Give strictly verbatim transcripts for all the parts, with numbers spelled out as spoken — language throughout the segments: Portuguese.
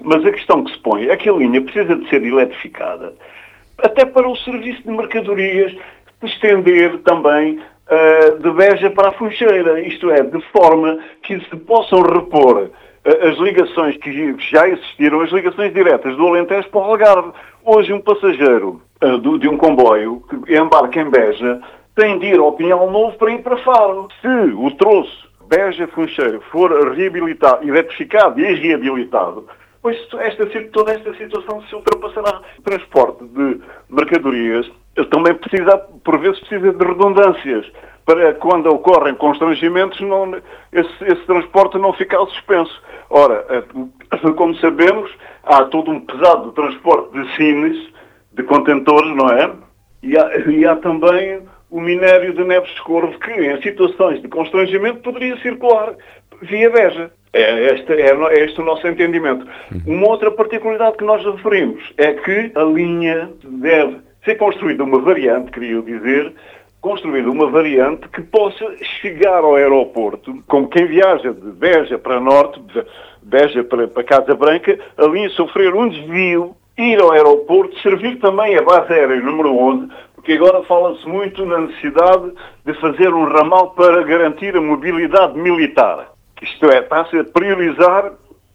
Mas a questão que se põe é que a linha precisa de ser eletrificada, até para o serviço de mercadorias se estender também uh, de Beja para a Funcheira, isto é, de forma que se possam repor uh, as ligações que já existiram, as ligações diretas do Alentejo para o Algarve. Hoje um passageiro uh, do, de um comboio que embarca em Beja tem de ir ao Pinhal Novo para ir para Faro. Se o troço Beja-Funcheira for reabilitado, eletrificado e reabilitado, pois esta, toda esta situação se ultrapassará. O transporte de mercadorias também precisa, por vezes, precisa de redundâncias, para quando ocorrem constrangimentos, não, esse, esse transporte não ficar suspenso. Ora, como sabemos, há todo um pesado transporte de cines, de contentores, não é? E há, e há também o minério de Neves de Corvo, que em situações de constrangimento poderia circular via Beja. É este, é, é este o nosso entendimento. Uma outra particularidade que nós referimos é que a linha deve ser construída uma variante, queria eu dizer, construída uma variante que possa chegar ao aeroporto, como quem viaja de Beja para Norte, de Beja para, para Casa Branca, a linha sofrer um desvio, ir ao aeroporto, servir também a base aérea número onze, porque agora fala-se muito na necessidade de fazer um ramal para garantir a mobilidade militar. Isto é, está-se a priorizar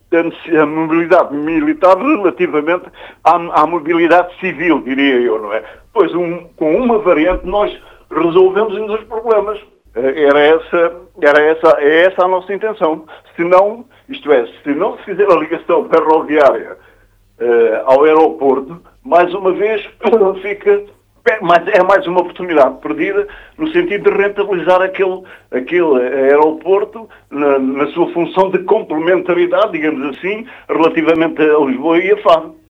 a mobilidade militar relativamente à, à mobilidade civil, diria eu, não é? Pois um, com uma variante nós resolvemos um dos problemas. Era essa, era essa, é essa a nossa intenção. Se não, isto é, se não se fizer a ligação ferroviária uh, ao aeroporto, mais uma vez fica... Mas é mais uma oportunidade perdida no sentido de rentabilizar aquele, aquele aeroporto na, na sua função de complementaridade, digamos assim, relativamente a Lisboa e a Faro.